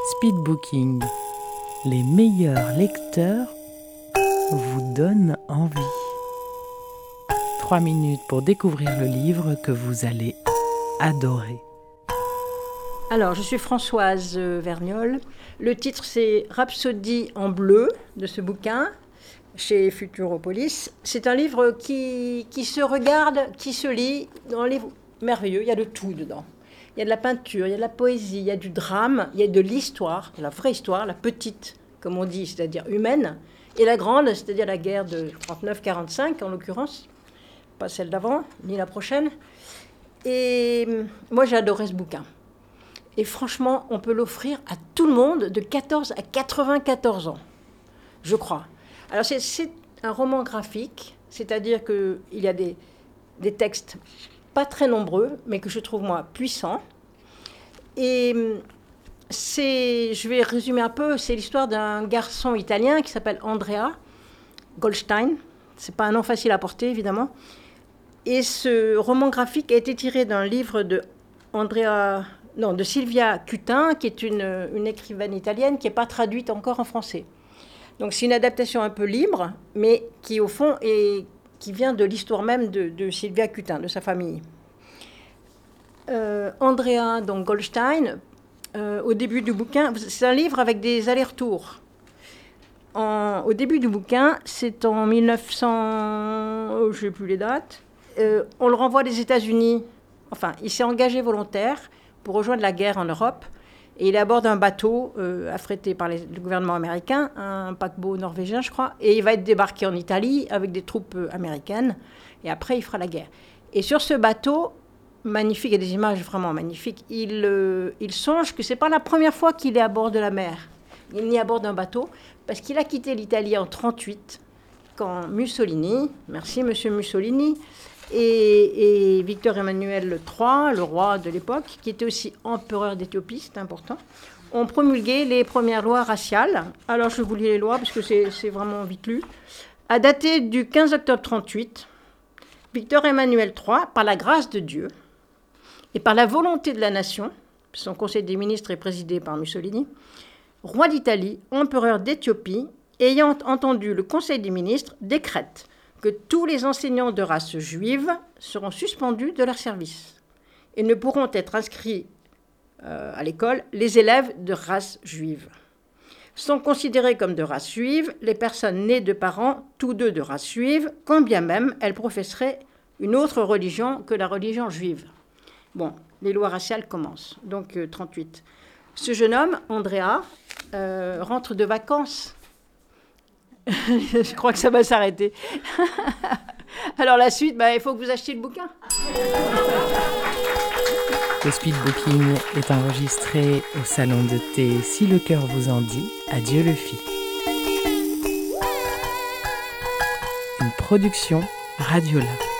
Speedbooking, les meilleurs lecteurs vous donnent envie. 3 minutes pour découvrir le livre que vous allez adorer. Alors, je suis Françoise Vergnol. Le titre, c'est Rhapsodie en bleu de ce bouquin, chez Futuropolis. C'est un livre qui se regarde, qui se lit, un livre merveilleux. Il y a de tout dedans. Il y a de la peinture, il y a de la poésie, il y a du drame, il y a de l'histoire, de la vraie histoire, la petite, comme on dit, c'est-à-dire humaine, et la grande, c'est-à-dire la guerre de 39-45, en l'occurrence, pas celle d'avant, ni la prochaine. Et moi, j'ai adoré ce bouquin. Et franchement, on peut l'offrir à tout le monde de 14 à 94 ans, je crois. Alors, c'est un roman graphique, c'est-à-dire qu'il y a des textes pas très nombreux, mais que je trouve, moi, puissants. Et je vais résumer un peu, c'est l'histoire d'un garçon italien qui s'appelle Andrea Goldstein. C'est pas un nom facile à porter, évidemment. Et ce roman graphique a été tiré d'un livre de Silvia Cutin, qui est une écrivaine italienne qui n'est pas traduite encore en français. Donc c'est une adaptation un peu libre, mais qui, au fond, qui vient de l'histoire même de Silvia Cutin, de sa famille. Andrea donc Goldstein, au début du bouquin, c'est un livre avec des allers-retours. Au début du bouquin, c'est en 1900, je ne sais plus les dates, on le renvoie des États-Unis. Enfin, il s'est engagé volontaire pour rejoindre la guerre en Europe. Et il est à bord d'un bateau affrété par le gouvernement américain, un paquebot norvégien, je crois. Et il va être débarqué en Italie avec des troupes américaines. Et après, il fera la guerre. Et sur ce bateau, magnifique, il y a des images vraiment magnifiques, il songe que ce n'est pas la première fois qu'il est à bord de la mer. Il est à bord d'un bateau, parce qu'il a quitté l'Italie en 1938, quand Mussolini, merci monsieur Mussolini, et Victor Emmanuel III, le roi de l'époque, qui était aussi empereur d'Éthiopie, c'est important, ont promulgué les premières lois raciales. Alors je vous lis les lois, parce que c'est vraiment vite lu. À dater du 15 octobre 1938, Victor Emmanuel III, par la grâce de Dieu et par la volonté de la nation, son conseil des ministres est présidé par Mussolini, roi d'Italie, empereur d'Éthiopie, ayant entendu le conseil des ministres, décrète que tous les enseignants de race juive seront suspendus de leur service et ne pourront être inscrits à l'école les élèves de race juive. Sont considérées comme de race juive les personnes nées de parents tous deux de race juive, quand bien même elles professeraient une autre religion que la religion juive. Bon, les lois raciales commencent, donc 1938. Ce jeune homme, Andrea, rentre de vacances. Je crois que ça va s'arrêter. Alors la suite, il faut que vous achetiez le bouquin. Le speedbooking est enregistré au salon de thé Si le cœur vous en dit, à Dieu le fit. Une production Radiola.